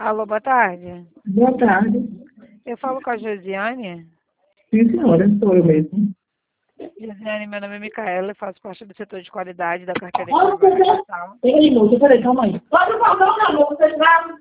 Alô, boa tarde. Boa tarde. Eu falo com a Josiane. Sim, senhora, sou eu mesmo. Josiane, meu nome é Micaela, eu faço parte do setor de qualidade da carteira de Olha, trabalho você digital. Ei, moça, peraí, calma aí. Pode falar, meu amor, você já...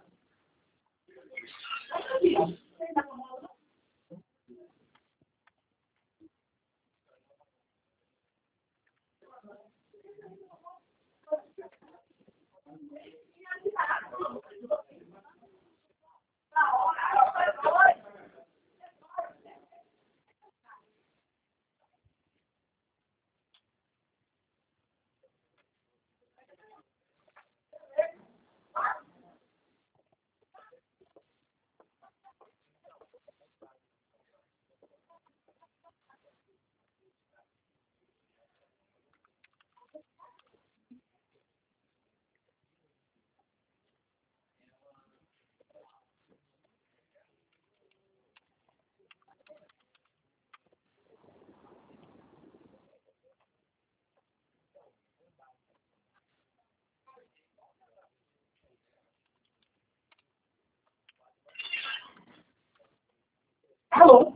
Alô?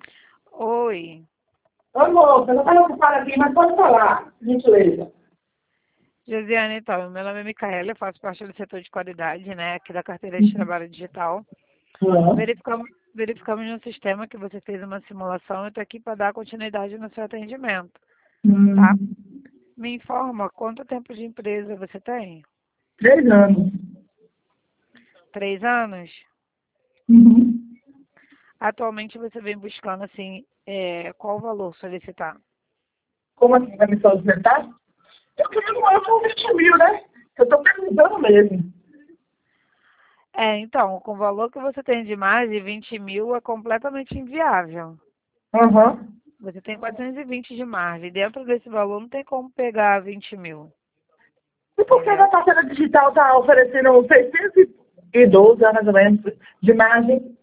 Oi, Oi, moça, eu não estava ocupada aqui, mas pode falar, gentileza. Josiane, então, meu nome é Micaela, eu faço parte do setor de qualidade, né, aqui da carteira de trabalho digital. Uhum. Verificamos no sistema que você fez uma simulação e estou aqui para dar continuidade no seu atendimento, tá? Hum, Me informa quanto tempo de empresa você tem? 3 anos. 3 anos? Uhum. Atualmente você vem buscando, assim, qual o valor solicitar? Como assim, vai me solicitar? Eu queria morar com 20 mil, né? Eu estou precisando mesmo. Então, com o valor que você tem de mais de 20 mil é completamente inviável. Aham. Você tem 420 de margem. Dentro desse valor não tem como pegar 20 mil, E por que entendeu? a carteira digital está oferecendo 612, mais ou menos, de margem?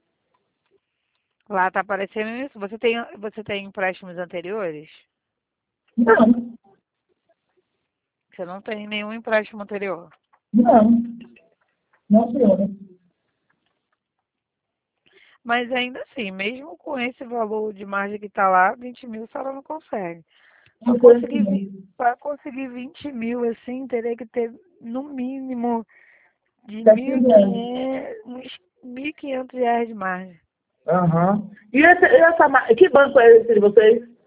Lá tá aparecendo isso. Você tem empréstimos anteriores? Não, Você não tem nenhum empréstimo anterior. não, não, senhora. Mas ainda assim, mesmo com esse valor de margem que está lá, 20 mil a senhora não consegue. Para Não foi conseguir, assim. para conseguir 20 mil, assim, teria que ter no mínimo de Está 15 anos. 1.500, uns R$ 1.500 de margem. Aham. E que banco é esse de vocês?